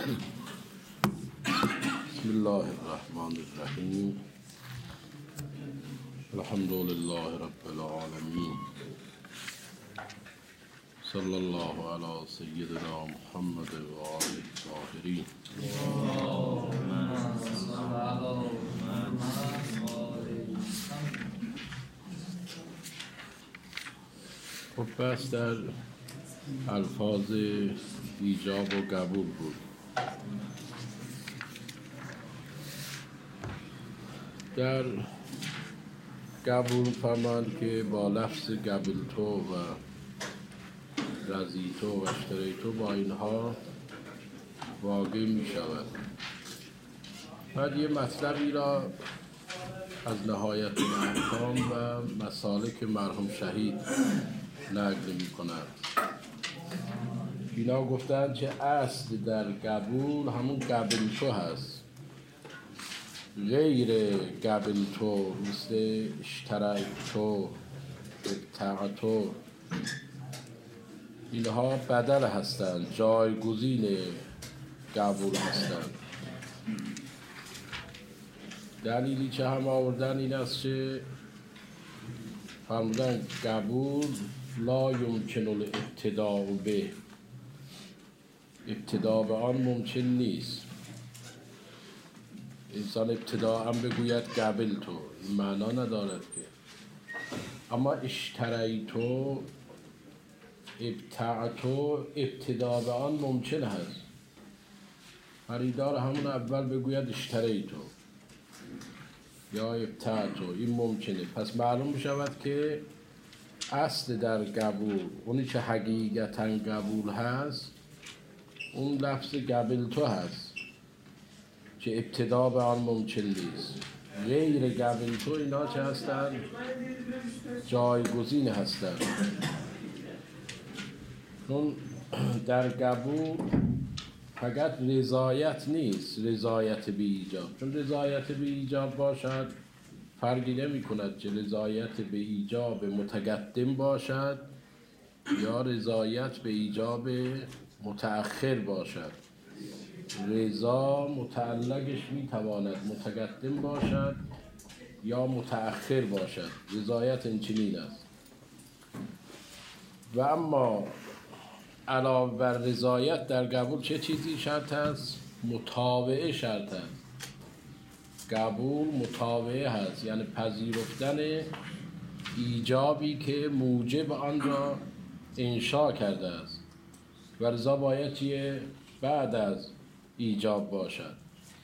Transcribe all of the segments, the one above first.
بسم الله الرحمن الرحیم. الحمد لله رب العالمین. صلی الله علی سیدنا محمد و آله الطاهرین. خب بس در الفاظ ایجاب و قبول بود. در قبول فرماند که با لفظ قبلتو و رضیتو و اشتریتو با اینها واقع می شود. بعد یه مطلبی را از نهایت الاحکام و مسالک مرحوم شهید نقل می کند. اینا گفتند که اصل در قبول همون قبلتو هست، غیر قبلتو مثل اشتریتو، ابتعتو، اینها بدل هستند، جایگزین قبول هستند. دلیلی که هم آوردن این است که فرمودن قبول لا یمکن الابتداء به، ابتدا به آن ممکن نیست. انسان ابتدا هم بگوید قبل تو، این معنا ندارد که. اما اشتریتو، ابتعتو، ابتدا به آن ممکن هست. خریدار همون اول بگوید اشتریتو یا ابتعتو، این ممکنه. پس معلوم بشود که اصل در قبول، اونی که حقیقتا قبول هست، اون لفظ قبلتو هست که ابتدا به آن ممکن نیست. غیر قبلتو اینا چه هستند؟ جایگزین هستند. چون در قبول فقط رضایت نیست، رضایت بی ایجاب. چون رضایت بی ایجاب باشد فرقی نمی کند که رضایت به ایجاب متقدم باشد یا رضایت به ایجاب متأخر باشد. رضا متعلقش می تواند متقدم باشد یا متأخر باشد. رضایت این چنین است. و اما علاوه بر رضایت در قبول چه چیزی شرط است؟ متابعه شرط است. قبول متابعه هست، یعنی پذیرفتن ایجابی که موجب آن را انشا کرده است و رضا باید چیه؟ بعد از ایجاب باشد.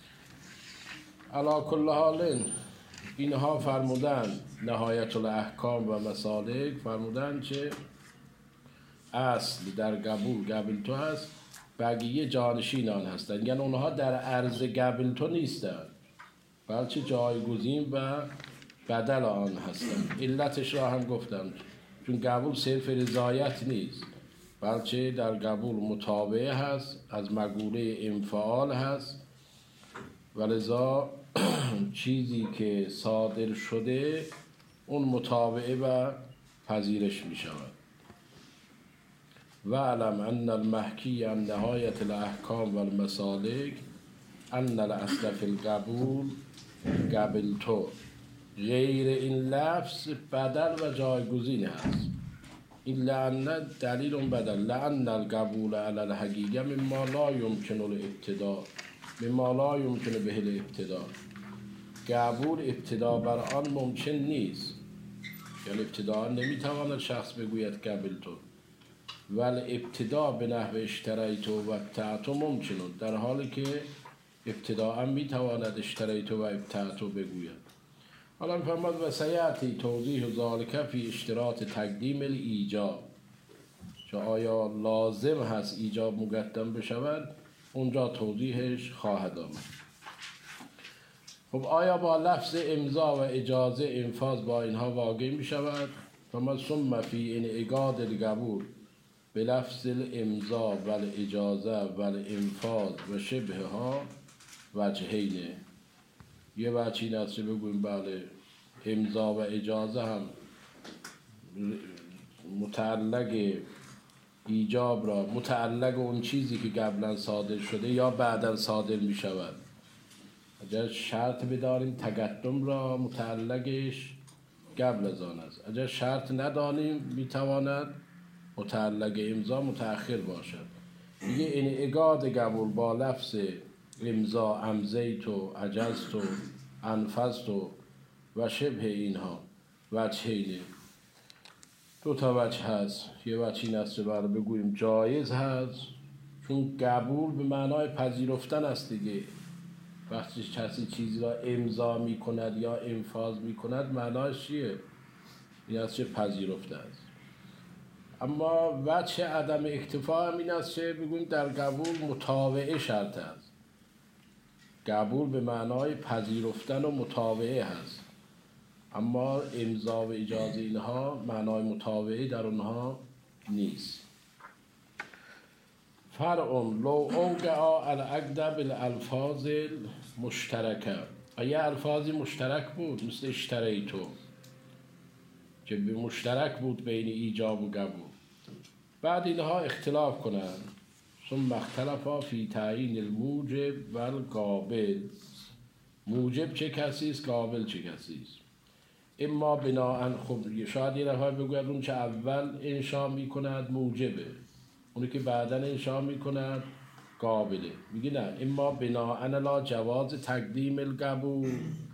علی کل حال اینها فرمودن نهایت الاحکام و مسالک فرمودن که اصل در قبول قبلتو هست، بقیه جانشین آن هستند. یعنی اونها در عرض قبلتو نیستند، بلکه جایگزین و بدل آن هستند. علتش را هم گفتم، چون قبول صرف رضایت نیست، بلکه در قبول متابعه هست، از مقوله انفعال هست و لذا چیزی که صادر شده اون متابعه و پذیرش می شود. و علم ان المحکی عن نهایت الاحکام و المسالک ان الاصل فی القبول قبلتو. غیر این لفظ بدل و جایگزین هست. این لعن دلیل اون بدل، لعن القبول علی الحقیقه مما لا یمکن الابتداء، مما لا یمکن به الابتداء. قبول ابتدا بر آن ممکن نیست، یعنی ابتدا نمیتواند شخص بگوید قبلتو، ولی ابتدا به نحو اشتریتو و ابتعتو ممکنه، در حالی که ابتدا هم میتواند اشتریتو و ابتعتو بگوید. حالا میفرماد و سیأتی توضیح ذالک فی اشتراط تقدیم الایجاب، که آیا لازم هست ایجاب مقدم بشود، اونجا توضیحش خواهد آمد. خب آیا با لفظ امضا و اجازه انفاذ با اینها واقع می شود؟ فما ثم فی انعقاد القبول به لفظ الامضا و الاجازه و الانفاذ و شبهها وجهینه. یه وجه این است که بگویم بله امضا و اجازه هم متعلق ایجاب را متعلق اون چیزی که قبلا صادر شده یا بعدا صادر می شود. اگر شرط بداریم تقدم را متعلقش قبل از آن است. اگر شرط ندانیم می تواند متعلق امضا متأخر باشد. دیگه این اگاد قبول با لفظ امضا امضیت و عجزت و انفذت و شبه اینها وجهینه. دو تا وجه هست. یه وجه این است که بگوییم جایز هست، چون قبول به معنای پذیرفتن است دیگه. وقتی کسی چیزی را امضا می کند یا انفاذ می کند معناش چیه؟ این است که پذیرفته است. اما وجه عدم اکتفا هم این است که بگوییم در قبول متابعه شرط است. قبول به معنای پذیرفتن و متابعه هست، اما امضا و اجازه اینها معنای متابعه در اونها نیست. فرع لو اوقع العقد بالالفاظ مشترکه. یه الفاظی مشترک بود مثل اشتریتو که به مشترک بود بین ایجاب و قبول، بعد اینها اختلاف کنند. ثم اختلفا فی تعیین الموجب و القابل. موجب چه کسی است، قابل چه کسی است. اما بناءً، خب شاید یه نفر بگوید اون چه اول انشا می کند موجبه، اونی که بعداً انشا می کند قابله. میگه نه، اما بناءً لا جواز تقدیم القبول،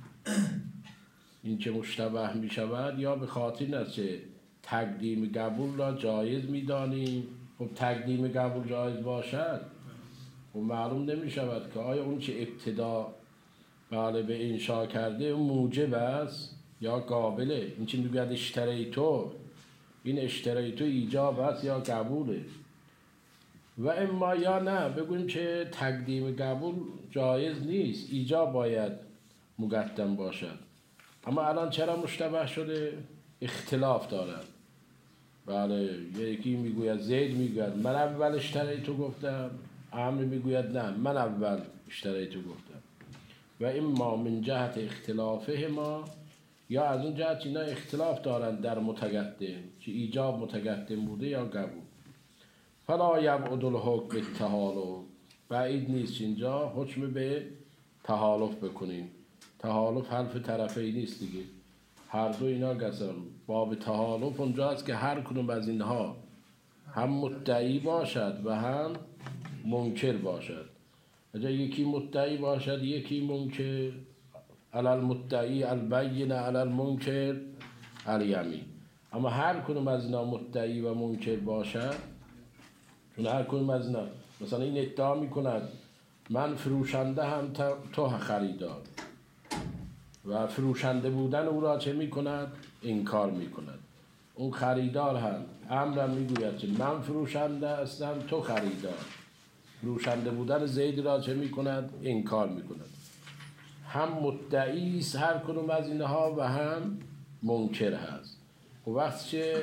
این که مشتبه می شود، یا به خاطر این است که تقدیم قبول را جایز می دانیم. خب تقدیم قبول جایز باشد و معلوم نمی شود که آیا اون چه ابتدا به انشا کرده اون موجب است یا قابله. این چی میگوید اشتریتو، این اشتریتو ایجاب است یا قبوله. و اما یا نه بگویم که تقدیم قبول جایز نیست، ایجاب باید مقدم باشد. اما الان چرا مشتبه شده؟ اختلاف دارد. بله، یکی میگوید زید میگوید من اول اشتریتو گفتم، عمرو میگوید نه من اول اشتریتو گفتم. و اما من جهت اختلافه ما، یا از اون جهت اینا اختلاف دارند در متقدم که ایجاب متقدم بوده یا قبول. فلا یبعد الحکم بالتحالف، بعید نیست اینجا حکم به تحالف بکنیم. تحالف حلف طرفی نیست دیگه، هر دو اینا قسم. باب تحالف اونجا است که هر کدوم از اینها هم مدعی باشد و هم منکر باشد. اگر یکی مدعی باشد یکی منکر، علی المدعی البین علی المنکر الیمین. اما هر کدوم از اینا مدعی و منکر باشد، چون هر کدوم از اینا مثلا این ادعا میکند من فروشنده هم تو خریدار، و فروشنده بودن او را چه میکند؟ انکار میکند. اون خریدار هم امرم میگوید که من فروشنده هستم تو خریدار، فروشنده بودن زید را چه میکند؟ انکار میکند. هم مدعی است هر کدوم از اینها و هم منکر هست. و وقتی که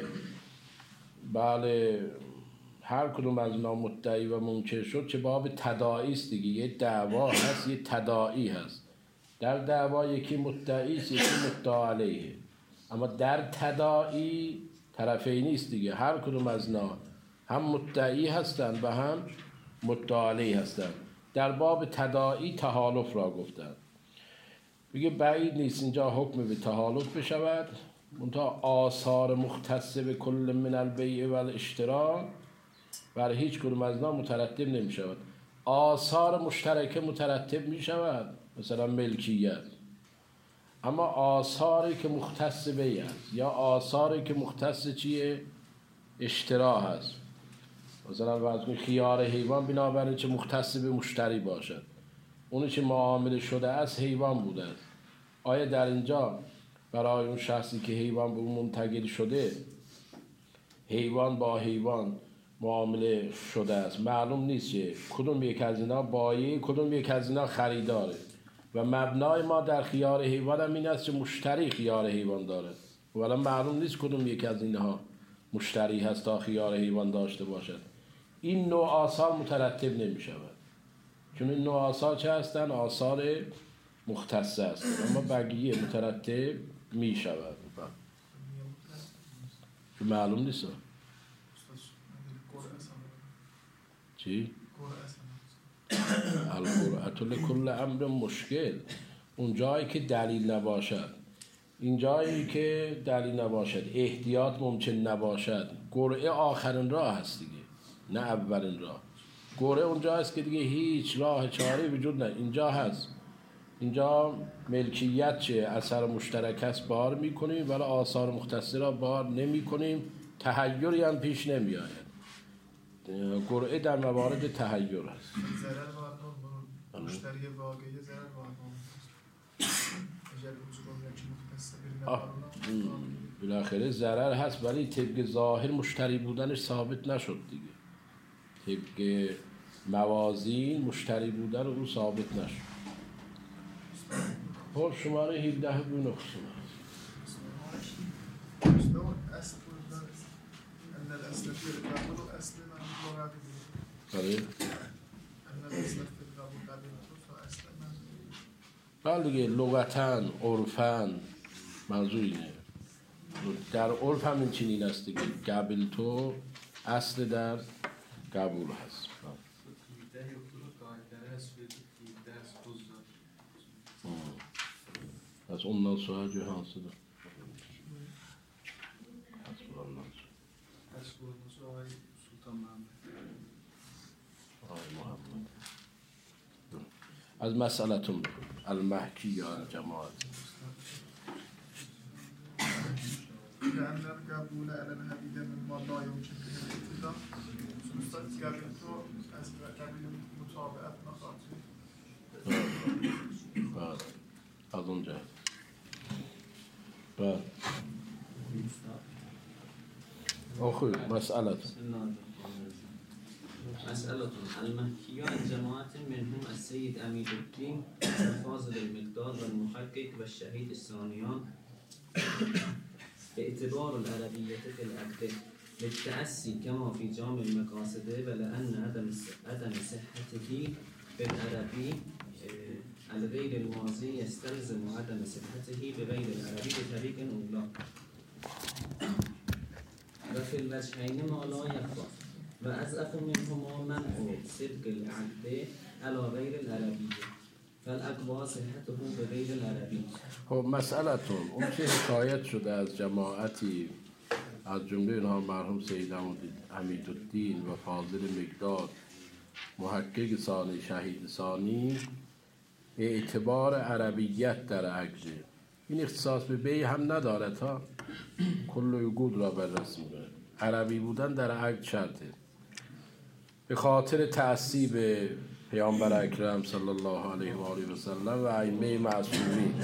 هر کدوم از اینها مدعی و منکر شد چه باب تداعی است دیگه. یه دعوا هست، یه تداعی هست. در دعوا یکی مدعی است یکی مدعا علیه، اما در تداعی طرفی نیست دیگه. هر کدوم از اینا هم مدعی هستند و هم مدعا علیه هستند. در باب تداعی تحالف را گفتند. میگه بعید نیست اینجا حکم به تحالف بشود، منتها آثار مختصه به کل من البیع و الاشترا برای هیچ کدوم از اینا مترتب نمی شود. آثار مشترکه مترتب می شود، مثلا ملکیت، اما آثاری که مختص بیع است یا آثاری که مختص چیه؟ اشترا هست. مثلا وقتی خیار حیوان بنابراین چه مختص به مشتری باشد، اونی که معامله شده است حیوان بوده است. آیا در اینجا برای اون شخصی که حیوان به اون منتقل شده، حیوان با حیوان معامله شده است، معلوم نیست که کدوم یک از اینا بایع کدوم یک از اینا خریداره. و مبنای ما در خیار حیوان هم این است که مشتری خیار حیوان داره، ولی معلوم نیست کدوم یک از اینها مشتری هست تا خیار حیوان داشته باشد. این نوع آثار مترتب نمی شود، چون این نوع آثار چه هستن؟ آثار مختصه هستن، اما بقیه مترتب می شود. چون معلوم نیست. چی؟ القرعة لكل امر مشکل. اون جایی که دلیل نباشد، این جایی که دلیل نباشد، احتیاط ممکن نباشد، قرعه آخرین راه هست دیگه، نه اولین راه. قرعه اونجا هست که دیگه هیچ راه چاره وجود نه، اینجا هست. اینجا ملکیت چه اثر مشترک است بار میکنیم ولی آثار مختصه را بار نمی کنیم، تحیری هم پیش نمی آید. قرعه در موارد تحیر هست. ضرر بار مشتری واقعی ضرر بار بالاخره ضرر هست ولی طبق ظاهر مشتری بودنش ثابت نشد دیگه. طبق موازین مشتری بودن او ثابت نشد. خب شماره 17 بو نقصه بله دیگه، لغتاً عرفاً منظور اینه. در عرف هم این چنین است دیگه، قبل تو اصل در قبول هست. از اون نصوحه جو هنسه ده از مسئلتون المحکی یا الجماعت لأن القبول على الهدية مما لا يمكن به الابتداء سنستطيع قبلته از قبل مطابقت نخواهد. از اونجا بله آخوی مسئلة المحكية عن جماعة منهم السيد أمير الدين الفاضل المقداد والمحقق والشهيد الثانيان باعتبار العربية في العقد للتأسي كما في جامع المقاصد ولأن عدم صحته بالعربي الغير الماضي يستلزم عدم صحته بغير العربي بطريق أولى وفي الوجهين ما لا يخفى وأزأف منهما منع صدق العقد على غير العربي فالأقوى صحته بغير العربي. خب مسئلتون اون که حکایت شده از جماعتی از جمله اینها مرحوم سید حمیدالدین و فاضل مقداد محقق ثانی شهید ثانی اعتبار عربیت در عقد، این اختصاص به بی هم ندارد ها، کل عقود را بررسی می‌کنه. عربی بودن در عقد شرطه به خاطر تأسی به پیامبر اکرم صلی الله علیه و آله و سلم و ائمه معصومین.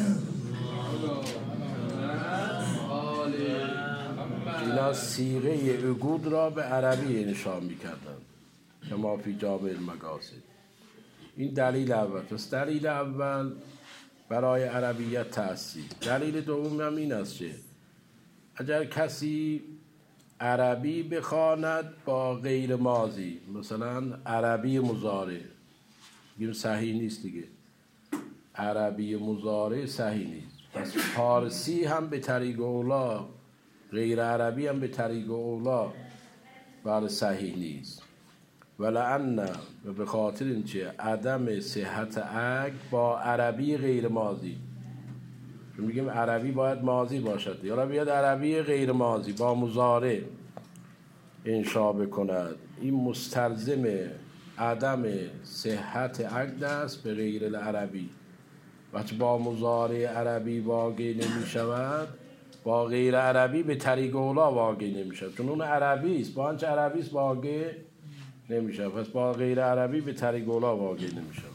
اینا صیغه عقود را به عربی نشان می‌کردند کما فی جامع المقاصد. این دلیل اول. پس دلیل اول برای عربیت تأسی. دلیل دوم هم این است که اگر کسی عربی بخواند با غیر ماضی، مثلا عربی مضارع، بگیم صحیح نیست دیگه، عربی مضارع صحیح نیست، پس فارسی هم به طریق اولا، غیر عربی هم به طریق اولا برای صحیح نیست. ولعن و به خاطر اینکه عدم صحت عقد با عربی غیر ماضی، چون میگیم عربی باید ماضی باشد یا بیاد عربی غیر ماضی با مضارع انشا بکند، این مستلزم عدم صحت عقد است به غیر العربی. وقتی با مضارع عربی واقع نمی شود با غیر عربی به طریق اولا واقع نمی شود، چون اون عربی است، با آنچه عربی است واقع نمی شود، پس با غیر عربی به طریق اولا واقع نمی شود،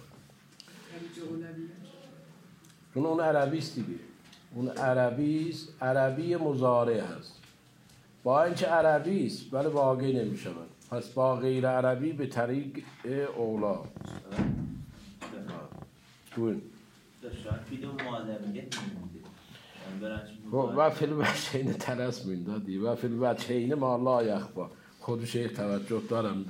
چون اون عربی است دیگه، اون عربی است، عربی مضارع هست، با اینکه عربی است ولی واقع نمی شود، پس با غیر عربی به طریق اولا. گوین و فی الوجهین ترس میندادی و فی الوجهین ما لا یخفا. خود شیخ توجه دارم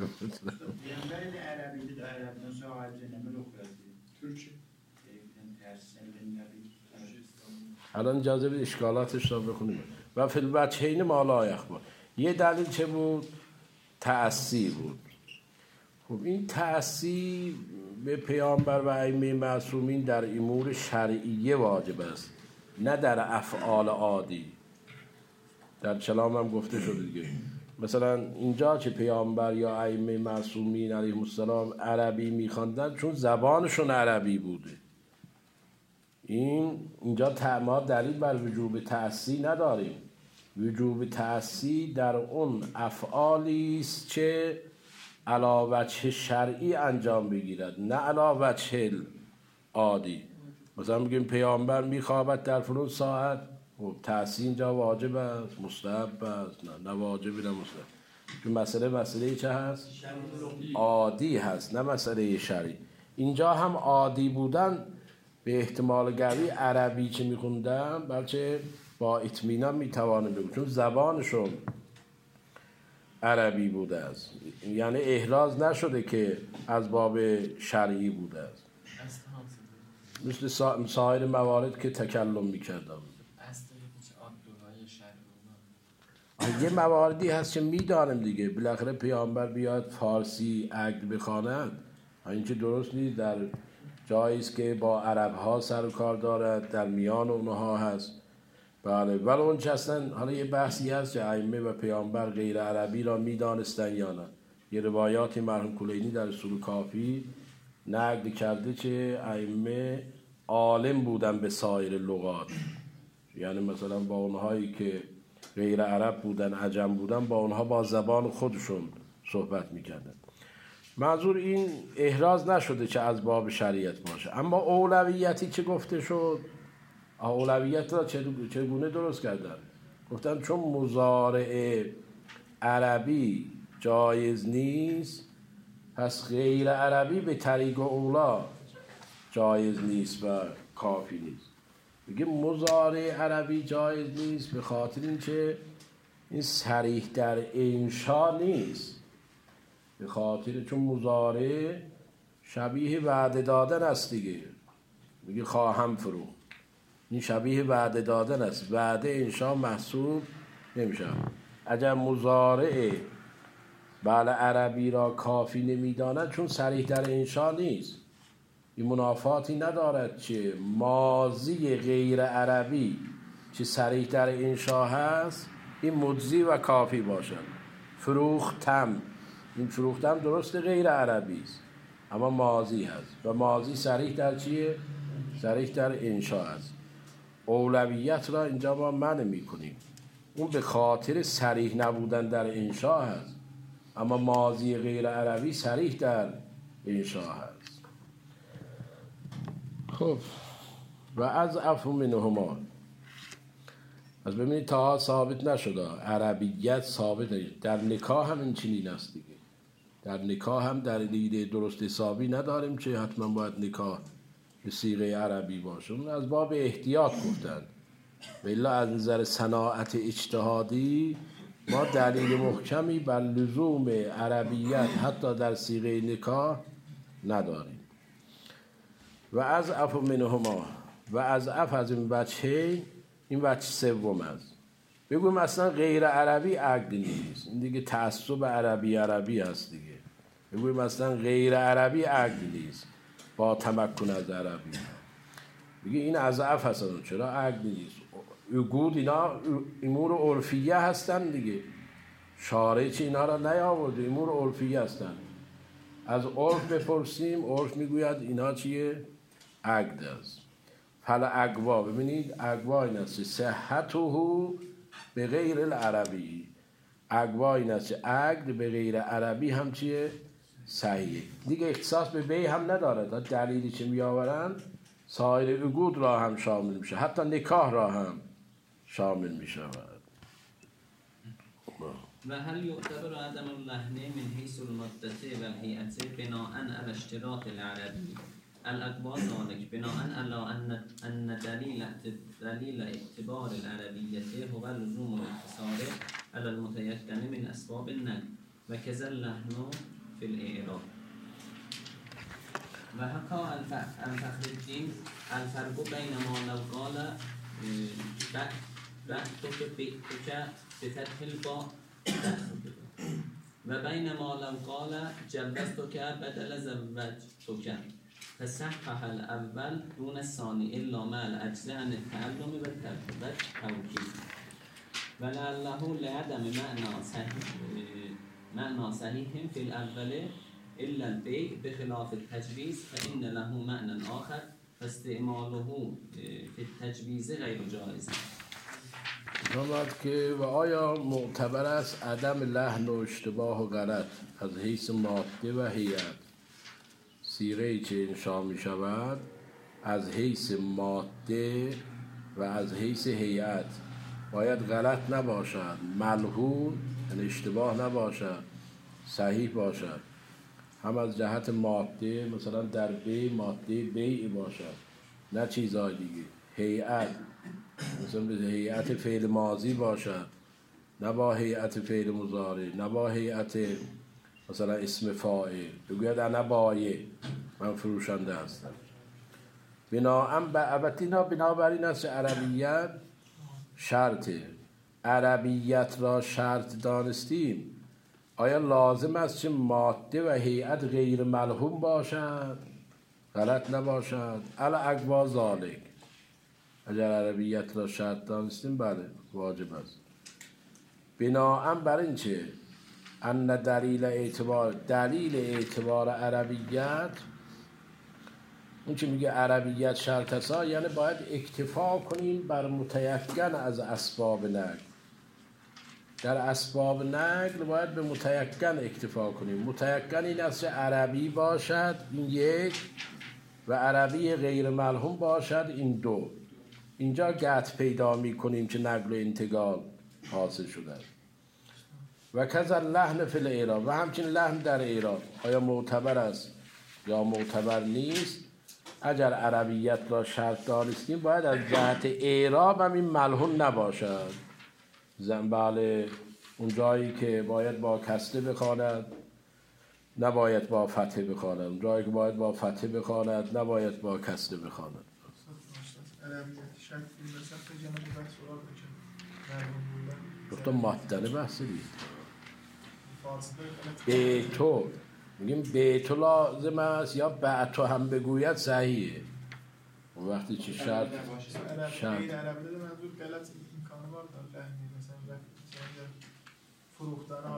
الان اجازه بید اشکالاتش را بخونیم. و فی الوجهین ما لا یخفا. یه دلیل چه بود؟ تأسی بود. خب این تأسی به پیامبر و ائمه معصومین در امور شرعیه واجب است، نه در افعال عادی. در کلام هم گفته شده دیگه. مثلا اینجا که پیامبر یا ائمه معصومین علیهم السلام عربی میخواندن چون زبانشون عربی بوده. اینجا ما دلیل بر وجوب تأسی نداریم. وجوب تأسی در اون افعالی است که علی وجه شرعی انجام بگیرد، نه علی وجه عادی. مثلا میگیم پیامبر میخوابد در فلان ساعت، خب تأسی اینجا واجب است، مستحب است؟ نه واجب، نه مستحب. چون مسئله چه هست؟ عادی هست، نه مسئله شرعی. اینجا هم عادی بودن به احتمال قوی عربی که میخوندن، بلکه با اطمینان میتوانیم بگویم چون زبانشون عربی بوده است، یعنی احراز نشده که از باب شرعی بوده است، مثل سایر موارد که تکلم میکردم. یه مواردی هست که میدانم دیگه، بالاخره پیامبر بیاد فارسی عقد بخواند، این که درست نیست، در جایی است که با عرب ها سر و کار دارد، در میان اونها هست. بله، ولی اون چه هستن، حالا یه بحثی هست که ائمه و پیامبر غیر عربی را میدانستن یا نه. یه روایاتی مرحوم کلینی در اصول کافی نقل کرده که ائمه عالم بودن به سایر لغات، یعنی مثلا با اونهایی که غیر عرب بودن، عجم بودن، با اونها با زبان خودشون صحبت میکردن. منظور این احراز نشده که از باب شریعت باشه. اما اولویتی که گفته شد، اولویت را چگونه درست کردن؟ گفتن چون مضارع عربی جایز نیست، پس غیر عربی به طریق اولا جایز نیست و کافی نیست. میگه مضارع عربی جایز نیست به خاطر اینکه این صریح در انشا نیست، به خاطر چون مضارع شبیه وعده دادن است دیگه. میگه خواهم فروخت، این شبیه وعده دادن است، وعده انشا محسوب نمیشه. اگر مضارع بله عربی را کافی نمیداند چون صریح در انشا نیست، این منافاتی ندارد که ماضی غیر عربی که صریح در انشا هست این مجزی و کافی باشد. فروختم، این فروختم درست غیر عربی است اما ماضی هست و ماضی صریح در چیه؟ صریح در انشا هست. اولویت را اینجا ما منع می‌کنیم، اون به خاطر صریح نبودن در انشا هست، اما ماضی غیر عربی صریح در انشا هست. خب و از عفو منهما، از ببینید تا ثابت نشده، عربیت ثابت نشده. در نکاح هم این چنین است دیگه. در نکاح هم دلیل درست حسابی نداریم که حتما باید نکاح به صیغه عربی باشه، اون از باب احتیاط گفتن. ولی از نظر صناعت اجتهادی ما دلیل محکمی بر لزوم عربیت حتی در صیغه نکاح نداریم. و از عفو منهما، و از عفو از این وجه، این وجه سوم است. بگویم اصلا غیر عربی عقد نیست، این دیگه تعصب عربی هست دیگه. بگویم اصلا غیر عربی عقد نیست با تمکن از عربی، دیگه این از عفو هستن. چرا عقد نیست؟ عقود اینا امور عرفیه هستن دیگه، شارع چه اینا را نیاورده، امور عرفیه هستن. از عرف بپرسیم، عرف میگوید اینا چیه؟ عقد است. فل اقوا، ببینید اقوا این است صحته به غیر العربی، اقوا این است عقد به غیر عربی هم چیه؟ صحیحه دیگه. اختصاص به بی هم ندارد، دلیلی که می آورن سایر عقود را هم شامل میشه، حتی نکاح را هم شامل می شود. و هل یعتبر عدم اللحن من حیث المدته و الهیئته بناء على اشتراط العربی الاقوا ذلك بناء على ان دلیل اعتبار العربیته هو لزوم الاقتصار على المتيقن من اسباب النقل و كذا اللحن في الاعراب. و حكى الفخر الدين الفرق بين ما لو قال بعتك بفتح الباء و بین ما لو قال جوزتك بدل زوجتك فصحح الاول دون الثاني الا مع العجز عن التعلم والتوكيد ولعله لعدم معنى صحيح في الاول الا البيع بخلاف التجويز فان له معنى آخر فاستعماله في التجویز غیر جایز. نامد که و آیا معتبر است عدم لحن و اشتباه و غلط از حیث ماده و هیئت صیغه‌ای که انشا می شود از حیث ماده و از حیث هیئت باید غلط نباشد، ملحون یعنی اشتباه نباشد، صحیح باشد. هم از جهت ماده مثلا در بی ماده بیع باشد نه چیزهای دیگه. هیئت مثلا به هیئت فعل ماضی باشد نه با هیئت فعل مضارع نه با هیئت مثلا اسم فاعل. بگوید انا بایع من فروشنده هستم. البته اینا بنابر این است عربیت شرطه. عربیت را شرط دانستیم آیا لازم است که ماده و هیئت غیر ملحوم باشد، غلط نباشد؟ الا اقوا ذالک، اگر عربیت را شرط دانستیم بله واجب است. بناء بر این چه ان دلیل اعتبار عربیت اون که میگه عربیت شرط است یعنی باید اکتفا کنیم بر متیقن از اسباب نقل. در اسباب نقل باید به متیقن اکتفا کنیم. متیقن این است که عربی باشد، این یک، و عربی غیر ملحوم باشد، این دو. اینجا قطع پیدا می کنیم که نقل و انتقال حاصل شده. و کذا لحن فی الاعراب، و همچنین لحن در اعراب آیا معتبر است یا معتبر نیست. اگر عربیت را شرط دانستیم باید از جهت اعراب هم این ملحون نباشد. بله اون جایی که باید با کسره بخواند نباید با فتحه بخواند، اون جایی که باید با فتحه بخواند نباید با کسره بخواند. گفتم ماتنه بحث دید به تو میگیم به تو لازم است یا به تو هم بگوید صحیحه. اون وقتی چی شرط عربی ده منظور غلط امکانه بار داره مثلا فروختن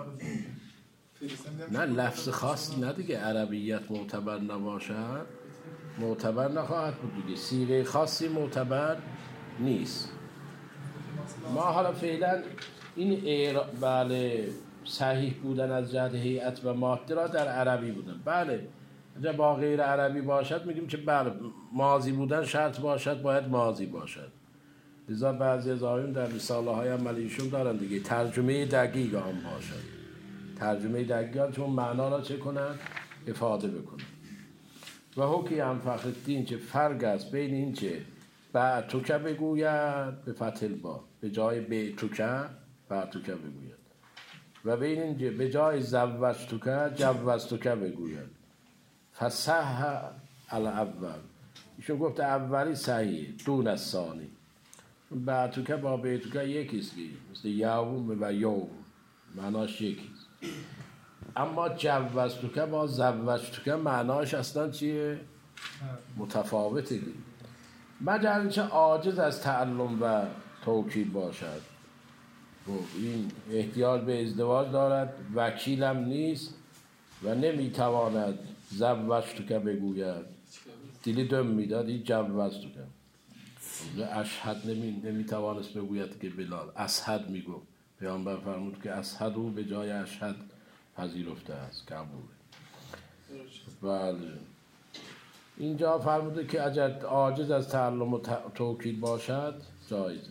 آرزو نه لفظ خاصی نه دیگه. عربیت معتبر نباشد معتبر نخواهد بود دیگه. صیغه خاصی معتبر نیست. ما حالا فعلا این بله صحیح بودن از جهت هیئت و ماده را در عربی بودن. بله اگر با غیر عربی باشد میگیم که بله ماضی بودن شرط باشد باید ماضی باشد. لذا بعضی از آیون در رساله های عملیشون دارن دیگه ترجمه دقیق هم باشد. ترجمه دقیق هم چون معنا را چه کنند افاده بکنند. و حکی هم فخرالدین که فرق است بین این که بعتوکه بگوید به فتح البا به جای بیتوکه بعتوکه بگوید و بین این که به جای زوجتوکه جوزتوکه بگوید. فصح الاول ایشون گفت اولی صحیح دون از ثانی. بعتوکه با بیتوکه یکیست مثل یوم و یوم معناش یکیست. اما جوزتوکه با زوجتوکه معناش اصلا چیه؟ متفاوته. مگر اینکه عاجز از تعلم و توکید باشد. این احتیاج به ازدواج دارد، وکیلم نیست و نمیتواند زوجتوکه بگوید. دیلی دم میداد این جوزتوکه. اشهد نمیتوانست بگوید که بلال اشهد میگو. پیامبر فرمود که اشهد او به جای اشهد پذیرفته است، قبوله. بله اینجا فرموده که اگر عاجز از تعلم و توکید باشد جایزه.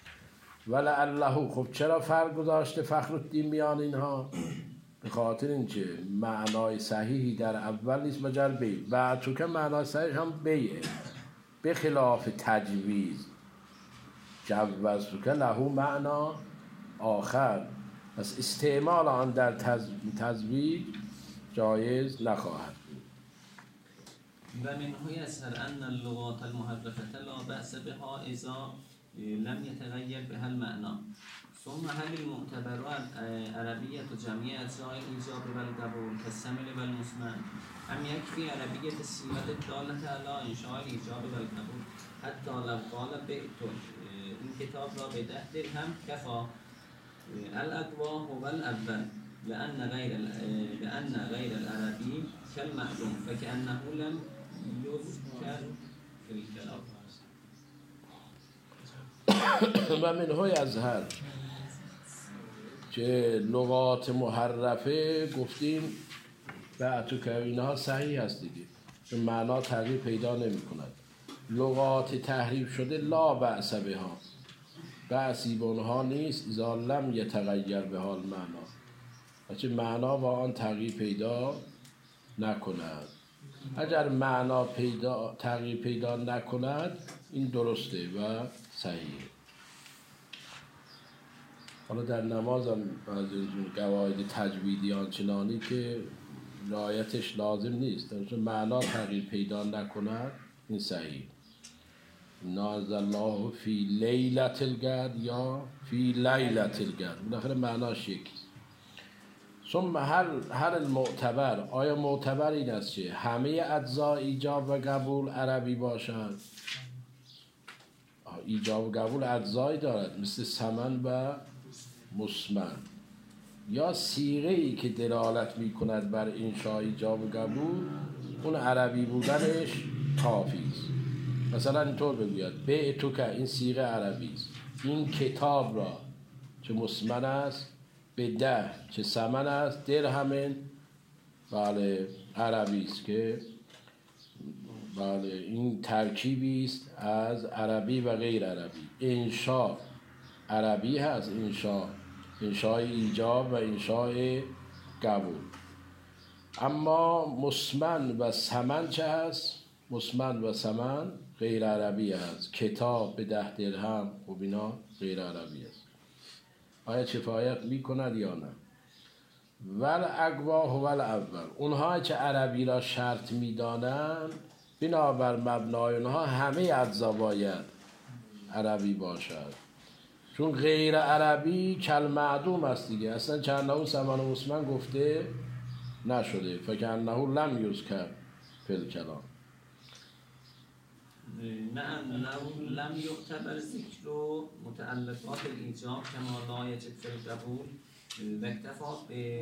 ولعله خب چرا فرق گذاشته فخرالدین میان اینها؟ به خاطر اینکه معنای صحیحی در اول نیست مگر بیع. و چون که معنای صحیح هم بیعه به خلاف تجویز. جوزتو که له معنا آخر، پس استعمال آن در تزویج جایز نخواهد. و منه یسهر ان اللغات المحرفة لا بأس بها اذا لم يتغير بها المعنى. ثم هل المعتبر عربية جميع أجزاء الإيجاب والقبول كالسمل والمسمن أم يكفي عربية الصيغة الدالة على إنشاء الإيجاب والقبول حتى لو قال بئت این کتاب را به 10 درهم كفى الأقوى هو الأول لأن غير العربي كالمعلوم فكأنه لم يذكر في الكلام. و منهای اظهر که لغات محرفه گفتیم بعتو که اینها صحیح هست دیگه، چون معنا تغییر پیدا نمی کند. لغات تحریف شده لا بأس بها، بأسی به اونها نیست اذا لم یتغیر بها المعنا، بچه معنا با آن تغییر پیدا نکند. اگر معنا تغییر پیدا نکند این درسته و صحیحه. حالا در نماز هم از قواعد تجویدی آنچنانی که رعایتش لازم نیست، چون معنا تغییر پیدا نکند این صحیح. نازل الله فی لیلة القدر یا فی لیلة القدر، بالاخره معناش یکیست. ثم هر المعتبر، آیا معتبر این است که همه اجزا ایجاب و قبول عربی باشند؟ ایجاب و قبول اجزایی دارد مثل سمن و مسمن، یا صیغه ای که دلالت می کند بر انشاء ایجاب و قبول اون عربی بودنش کافی است. مثلا اینطور بگوید بعتو که این صیغه عربی است، این کتاب را چه مسمن است به 10 چه سمن است درهم، بله عربی است که بله این ترکیبی است از عربی و غیر عربی. انشاء عربی هست، انشاء ایجاب و انشاء قبول. اما مسمن و سمن چه هست؟ مسمن و سمن غیر عربی هست. کتاب به 10 درهم و اینا غیر عربی است. آیا کفایت میکند یا نه؟ ول اقوا هو الاول، اونها که عربی را شرط میدانند بنابر مبنای اونها همه اجزا باید عربی باشد، چون غیر عربی کل معدوم است دیگه، اصلا چندهون سمن و مسمن گفته نشده. فکرنه لم یذکر فی الکلام. نعم لو لم يعتبر ذکر متعلقات الإيجاب كما لا يجب في القبول واكتفى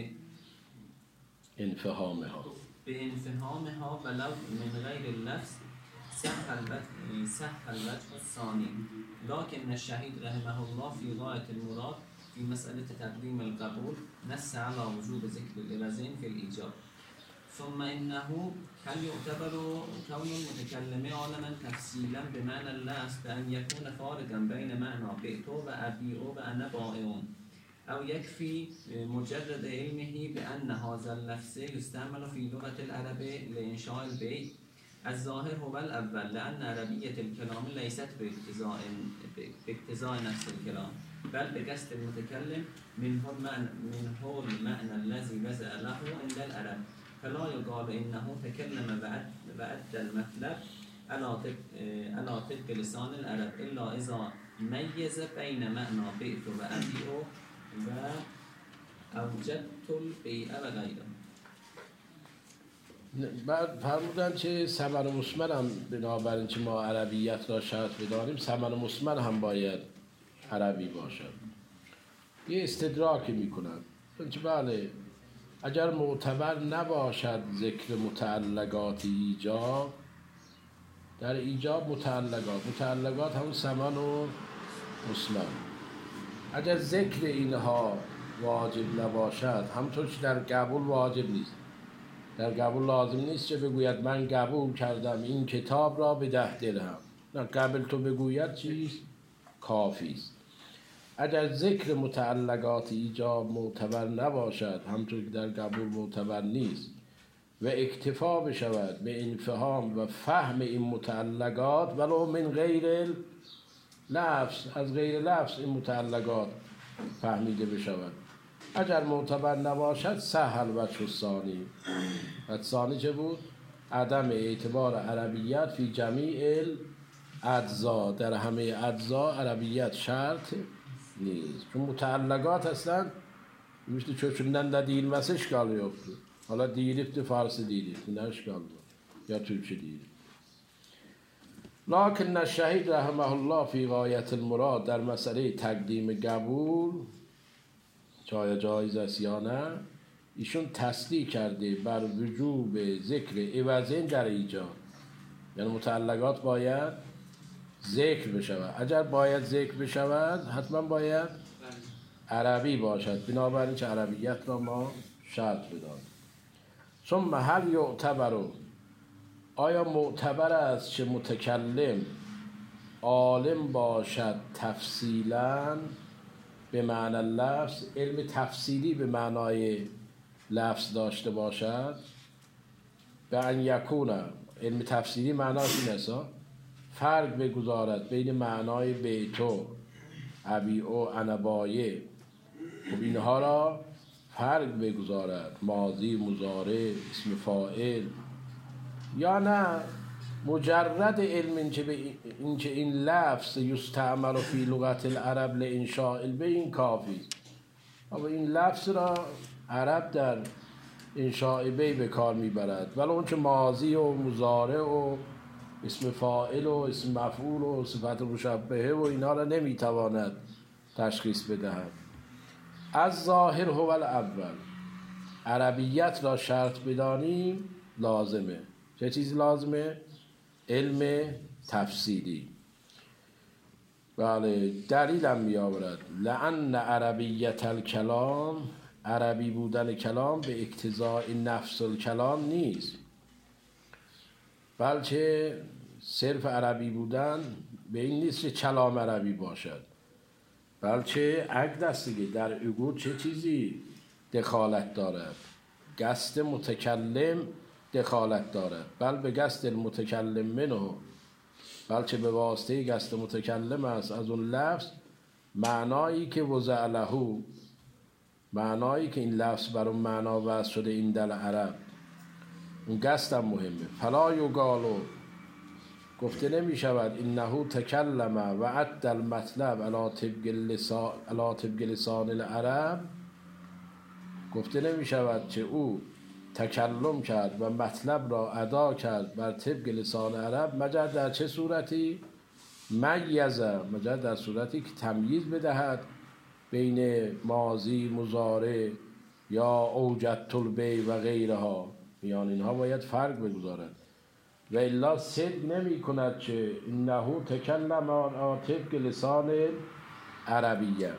بانفهامها ولو من غير اللفظ صح الوجه الثاني. لكن الشهيد رحمه الله في غاية المراد في مسألة تقديم القبول نص على وجوب ذكر الإرزين في الإيجاب. ثم إنه هل يعتبر كون المتكلم عالما تفصيلا بمعنى اللفظ بأن يكون فارقا بين معنى بئت وأبيع وأنا بائع، أو يكفي مجرد علمه بأن هذا اللفظ يستعمل في لغة العرب لإنشاء البيع؟ الظاهر هو الأول، لأن عربية الكلام ليست باقتضاء نفس الكلام بل بقصد المتكلم منه المعنى الذي وزع له عند العرب، فلا يقال إنه تكلم وأدى المطلب على طبق لسان العرب إلا إذا ميز بين معنى بئت وأبيع وأوجدت البيع وغيره. بعد فرمودن که سمن و مسمن هم بنابراین که ما عربیت را شرط بدانیم سمن و مسمن هم باید عربی باشد. یه استدراکی میکنن چون بله اگر معتبر نباشد ذکر متعلقات ایجاب، در ایجاب متعلقات همون سمن و مسمن، اگر ذکر اینها واجب نباشد همونطور که در قبول واجب نیست، در قبول لازم نیست که بگوید من قبول کردم این کتاب را به 10 درهم، نه قبل تو بگوید چیست؟ کافی است. اگر ذکر متعلقات ایجاب معتبر نباشد همونطور که در قبول معتبر نیست و اکتفا بشود به انفهام و فهم این متعلقات ولو من غیر لفظ، از غیر لفظ این متعلقات فهمیده بشود. اگر معتبر نباشد سهل وجه الثانی. و ثانی چه بود؟ عدم اعتبار عربیت فی جمیع اجزا در همه اجزا عربیت شرط نیست. چون mutallaqat هستن işte çözümden de değilmesi işgal yoktu. Hala değilip de Farsi değilip ne işgal var. Ya Türkçe değil. Lakin الشهید رحمه الله فی غایت المراد در مسئله تقدیم قبول چه جایز است یا نه ایشون تصدیق کرده بر وجوب ذکر عوضین در ایجاد. یعنی متعلقات باید ذکر بشود. اگر باید ذکر بشود حتما باید عربی باشد. بنابراین چه عربیت را ما شرط بدانیم. ثم هل یعتبر آیا معتبر است که متکلم عالم باشد تفصیلا به معنی لفظ، علم تفصیلی به معنای لفظ داشته باشد؟ به ان یکون علم تفصیلی معناش این است فرق بگذارد بین معنای بیتو ابیع و انبایه. خب اینها را فرق بگذارد، ماضی، مضارع، اسم فاعل، یا نه مجرد علم اینکه این لفظ یستعمل فی لغت العرب لانشاء البین کافی. اما این لفظ را عرب در انشاء بی به کار میبرد، ولی اون که ماضی و مضارع و اسم فاعل و اسم مفعول و صفت مشبهه و اینا را نمیتواند تشخیص بدهد. از ظاهر هو الاول عربیت را شرط بدانیم لازمه. چه چیزی لازمه؟ علم تفصیلی. بله دلیلم می آورد لأن عربیت الکلام عربی بودن کلام به اقتضاء نفس الکلام نیست، بلکه صرف عربی بودن به این نیست که کلام عربی باشد، بلکه عقد است دیگه. در عقود چه چیزی دخالت دارد؟ قصد متکلم دخالت دارد. بل به قصد المتکلم منه، بلکه به واسطه قصد متکلم است از اون لفظ معنایی که وضع له، معنایی که این لفظ بر اون معنا وضع شده این دل عرب، اون قصد هم مهمه. فلا یقالو گفته نمی شود انه تکلم و عد المطلب علی طبق لسان العرب، گفته نمی شود که او تکلم کرد و مطلب را ادا کرد بر طبق لسان عرب، مگر در چه صورتی؟ میزه، مگر در صورتی که تمییز بدهد بین ماضی، مضارع یا اوجدت البیع و غیرها، میان اینها باید فرق بگذارد. و الا صدق نمی کند که انه تکلم علی طبق لسان عربیه.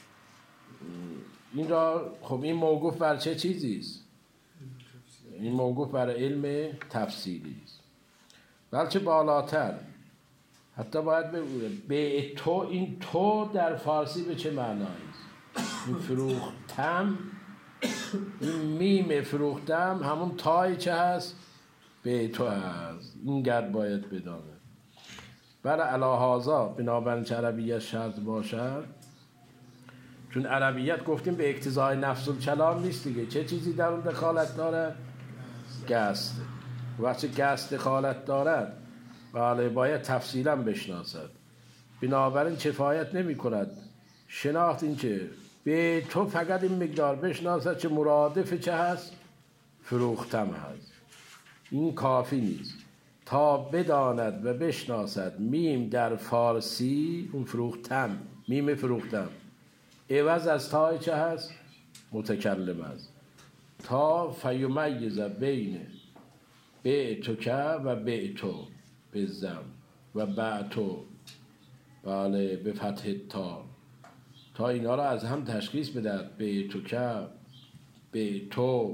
این را خب این موقوف بر چه چیزی است؟ این موقوف بر علم تفصیلی است. بلکه بالاتر حتی باید بگوید به تو، این تو در فارسی به چه معنایی است؟ این فروختم، این میم فروختم همون تای چه هست؟ به تو هست. این گرد باید بداند. برای علاهازا بنابراین که عربیت شرط باشد، چون عربیت گفتیم به اقتضای نفس الکلام نیست دیگه. چه چیزی در اون دخالت دارد؟ قصد. وقتی قصد دخالت دارد بله باید تفصیلا بشناسد. بنابراین کفایت نمی کند شناخت این که به تو فقط این مقدار بشناسد که مرادف چه هست؟ فروختم هست. این کافی نیست تا بداند و بشناسد میم در فارسی اون فروختم، میم فروختم عوض از تای چه هست؟ متکلم است. تا فیمیز بین بعتک و بعتو بزم و بعتو بله به فتح تا اینا را از هم تشخیص بدهد. بعتک، بعتو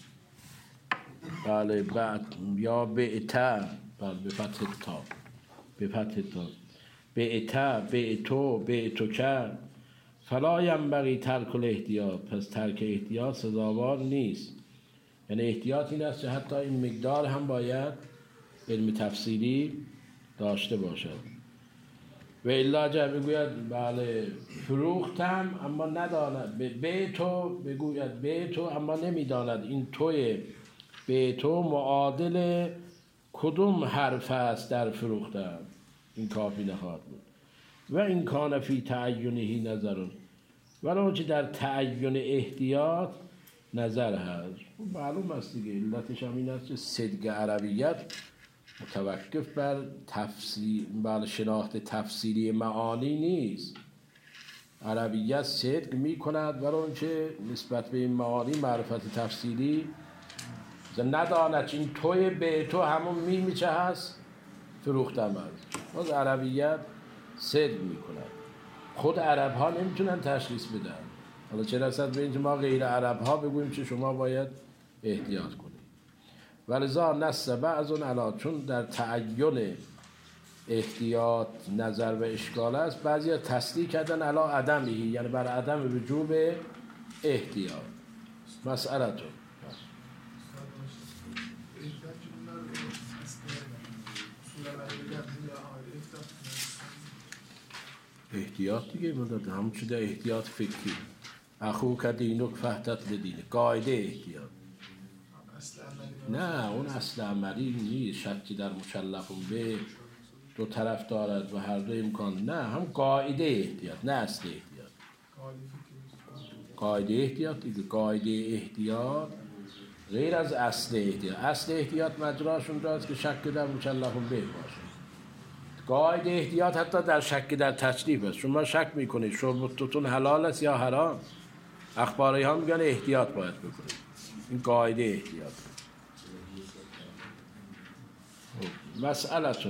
بله یا بعته بله به فتح تا، به فتح تا بعته، بعتو، بعتک. فلا ینبغی ترک الاحتیاط، پس ترک احتیاط سزاوار نیست. یعنی احتیاط این است که حتی این مقدار هم باید علم تفصیلی داشته باشد. و الا اگر بگوید بله فروختم اما نداند به تو، بگوید به تو اما نمیداند این توی به تو معادل کدوم حرف است در فروختم. این کافی نخواهد بود. و این کان فی تعینه نظرون، ولی آنچه در تعین احتیاط نظر هست. معلوم است دیگه، علتش هم این است که صدق عربیت متوقف بر شناخت تفسیری معانی نیست. عربیت صدق می کند ولی آنچه نسبت به این معانی معرفت تفسیری نداند. این توی به تو همون میمی چه هست فروختم هست. باز عربیت صدق می کند. خود عرب ها نمیتونن تشخیص بدن، حالا چه رسد به اینکه ما غیر عرب ها بگوییم که شما باید احتیاط کنید. ولذا نص بعضون علا، چون در تعین احتیاط نظر و اشکال است، بعضی ها تصدیق کردن علا عدمی، یعنی بر عدم وجوب احتیاط. مسئله تو احتیاط دیگه مدد همون شده احتیاط فکری. اخو که دینک فهتت لدینه، قاعده احتیاط. نه اون اصل عملی نیست، شکی در مشلقون به دو طرف دارد و هر دو امکان. نه هم قاعده احتیاط، نه اصل احتیاط. قاعده احتیاط دیگه. قاعده احتیاط غیر از اصل احتیاط. اصل احتیاط مجراشون دارد که شک در مشلقون به باشه. قاعده احتیاط حتی در شک در تشریف است. شما شک میکنید شربتتون حلال است یا حرام، اخباری ها میگن احتیاط باید بکنید. این قاعده احتیاط. مسئله تو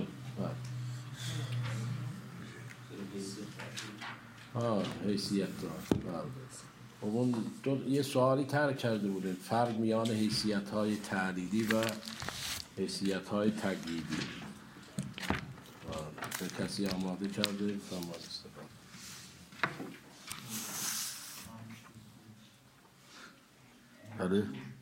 حیثیت دار. اون یه سوالی ترک کرده بودیم، فرق میان حیثیت های تعلیلی و حیثیت های تقییدی. به کسی آماده کرده تا ما استفاده. بله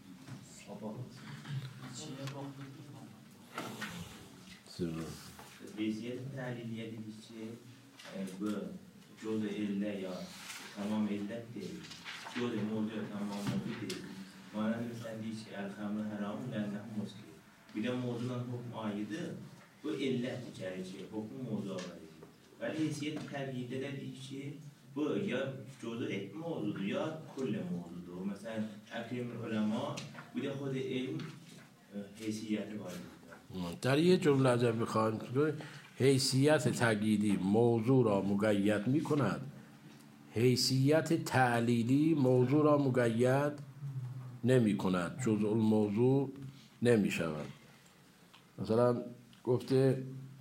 حیثیت تعلیلیه دیگه به جزء عله یا تمام علت دید، جزء موضوع تمام موضوع دید. مانند مثلا دیش که الخمر حرام لنه مسکر بیده موضوع حکم آیده bu illet içerici, hukm mevzu arayıcı. Ve haysiyet terhide de dişi bu ya cüz'ü et mevzudu ya kulle mevzudu. Mesela akrim ulema bu da خود علم حیثیت var. در یه جمله اگر بخوایم حیثیت تقییدی موضوع را مقید می کند، حیثیت تعلیلی موضوع را مقید نمی کند، جزء الموضوع نمی شود. مثلا گفته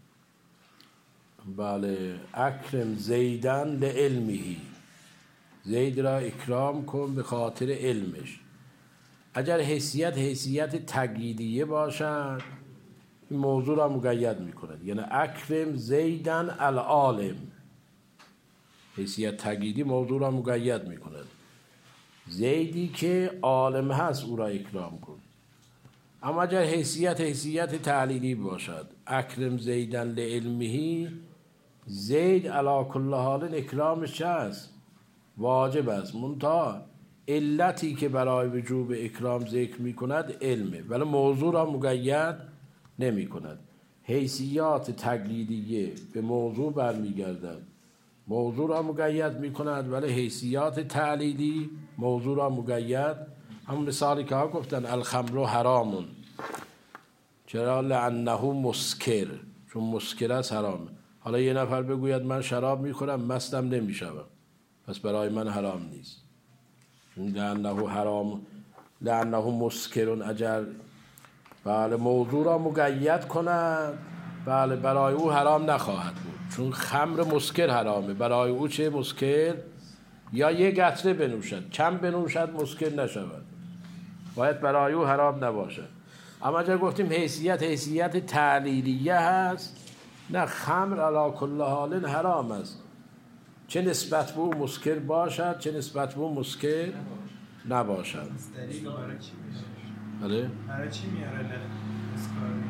بله اکرم زیدن لعلمهی، زید را اکرام کن به خاطر علمش. اگر حیثیت تقییدیه باشد این موضوع را مقید می کند، یعنی اکرم زیدن العالم. حیثیت تقییدی موضوع را مقید می کند، زیدی که عالم هست او را اکرام کن. اما اگر حیثیت تعلیلی باشد، اکرم زیدن لعلمهی، زید علی کل حال اکرامش چه است؟ واجب است. منتها علتی که برای وجوب اکرام ذکر می کند علمه، ولی موضوع را مقید نمی کند. حیثیات تقلیدیه به موضوع برمیگردد، موضوع را مقید می کند، ولی حیثیات تعلیلی موضوع را مقید. همون مثالی که ها گفتن الخمر حرامون، چرا؟ لانه مسکر، چون مسکر است حرامه. حالا یه نفر بگوید من شراب میخورم مستم نمیشوم، پس برای من حرام نیست. لانه حرام، لانه مسکرون. اگر بله موضوع را مقید کند، بله برای او حرام نخواهد بود، چون خمر مسکر حرامه. برای او چه مسکر؟ یا یه قطره بنوشد، کم بنوشد مسکر نشود، باید برای او حرام نباشد. اما اگر گفتیم حیثیت تعلیلیه هست، نه خمر علی کل حال حرام است، چه نسبت به او مسکر باشد چه نسبت به او مسکر نباشد. دلیل برای چی میشه؟ بله؟ برای چی میاره اسکاری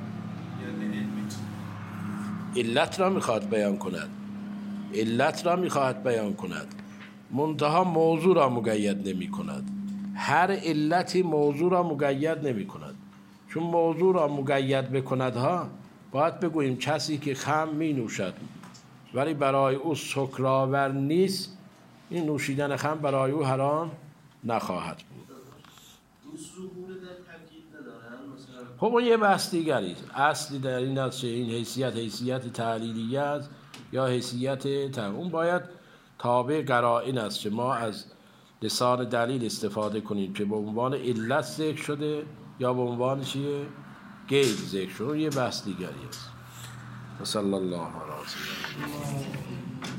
یا علمی؟ علت را میخواد بیان کند، علت را میخواد بیان کند، منتها موضوع را مقید نمی کند. هر علتی موضوع را مقید نمی کند، چون موضوع را مقید بکند ها باید بگوییم کسی که خمر می نوشد ولی برای او سکرآور نیست، این نوشیدن خمر برای او حرام نخواهد بود. خب اون یه بحث دیگری است. اصلی در این است که این حیثیت تعلیلیه است یا حیثیت اون باید تابع قرائن است که ما از لسان دلیل استفاده کنیم که به عنوان علت ذکر شده یا به عنوان چیه؟ غیر ذکر شده. یه بحث دیگری است. صلی الله علیه و سلم.